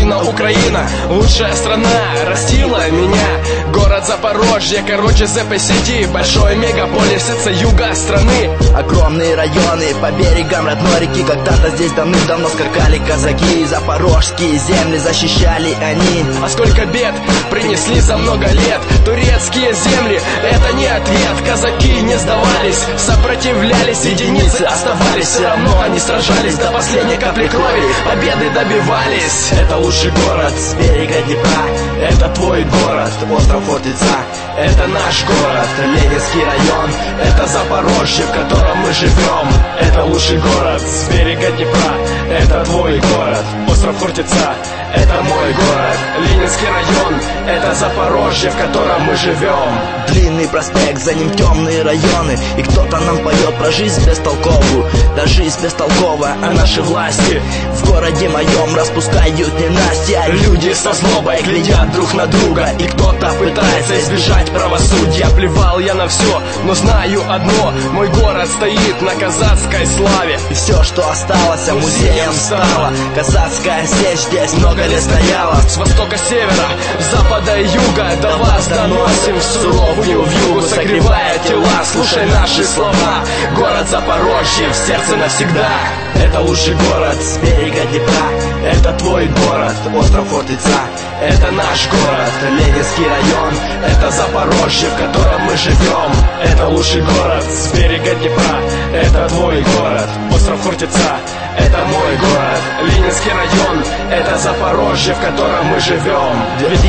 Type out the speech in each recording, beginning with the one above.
но Украина лучшая страна, растила меня. Город Запорожье, короче ЗП-сети, большой мегаполис, это юга страны. Огромные районы по берегам родной реки. Когда-то здесь давным-давно скакали казаки. Запорожские земли защищали они. А сколько бед принесли за много лет турецкие земли, это не ответ. Казаки не сдавались, сопротивлялись, единицы оставались. Все равно они сражались до последней капли крови, победы добивались. Это лучший город с берега Днепра, это твой город, остров Хортица. Это наш город, Ленинский район, это Запорожье, в котором мы живем. Это лучший город с берега Днепра, это твой город, остров Хортица. Это мой город, Ленинский район, это Запорожье, в котором мы живем. Длинный проспект, за ним темные районы, и кто-то нам поет про жизнь бестолковую. Да жизнь бестолковая, а наши власти в городе моем распускают ненастья. Люди со злобой глядят друг на друга, и кто-то пытается избежать правосудия. Плевал я на все, но знаю одно: мой город стоит на казацкой славе. И все, что осталось, музеем стало. Казацкая сеть здесь много лет стояла. С востока, севера, запада и юга до вас доносим суровую вьюгу, согревая тела. Слушай наши слова, город Запорожье в сердце навсегда. Это лучший город с берега Днепра, это твой город, остров Хортица. Это наш город, Ленинский район, это Запорожье, в котором мы живем. Это лучший город с берега Днепра, это твой город, остров Хортица. Это мой город, Ленинский район, это Запорожье, в котором мы живем.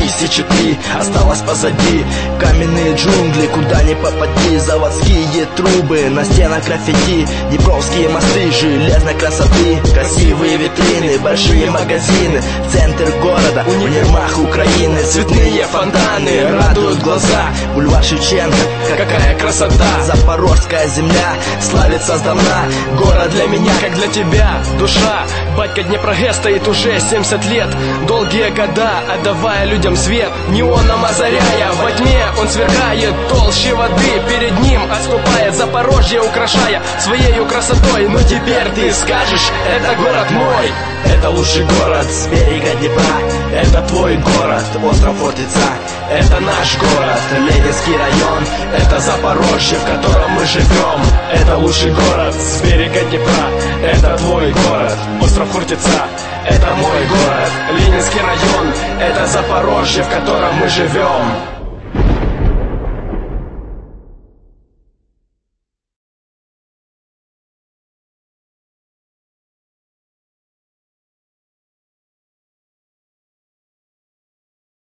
2003 осталось позади, каменные джунгли, куда ни попади. Заводские трубы, на стенах граффити, днепровские мосты железной красоты. Красивые витрины, большие магазины, центр города, универмаг Украины. Цветные фонтаны радуют глаза, бульвар Шевченко, какая красота. Запорожская земля славится сдавна. Город для меня, как для тебя, душа. Батька Днепрогэс стоит уже 70 лет, долгие года отдавая людям свет. Неоном озаряя, во тьме он сверкает толще воды. Перед ним отступает Запорожье, украшая своею красотой. Но теперь ты скажешь: это город мой. Это лучший город с берега Днепра, это твой город, остров Хортица. Это наш город, Ленинский район, это Запорожье, в котором мы живем. Это лучший город с берега Днепра, это твой город, остров Хортица. Это мой город, Ленинский район, это Запорожье, в котором мы живем.